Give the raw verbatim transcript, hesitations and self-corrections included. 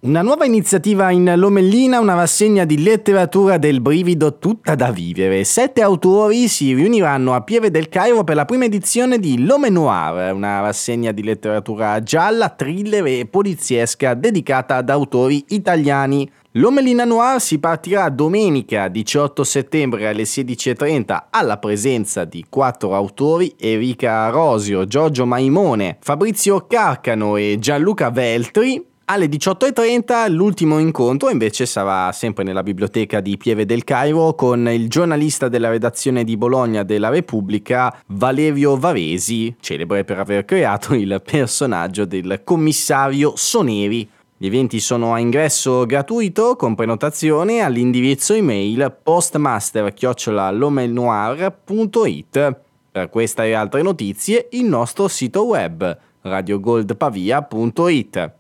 Una nuova iniziativa in Lomellina, una rassegna di letteratura del brivido tutta da vivere. Sette autori si riuniranno a Pieve del Cairo per la prima edizione di L'Homme Noir, una rassegna di letteratura gialla, thriller e poliziesca dedicata ad autori italiani. L'Omelina Noir si partirà domenica diciotto settembre alle sedici e trenta alla presenza di quattro autori: Enrica Rosio, Giorgio Maimone, Fabrizio Carcano e Gianluca Veltri. Alle diciotto e trenta l'ultimo incontro invece sarà sempre nella biblioteca di Pieve del Cairo con il giornalista della redazione di Bologna della Repubblica Valerio Varesi, celebre per aver creato il personaggio del commissario Soneri. Gli eventi sono a ingresso gratuito con prenotazione all'indirizzo email postmaster chiocciola lomenoir punto it. Per questa e altre notizie il nostro sito web radio gold pavia punto it.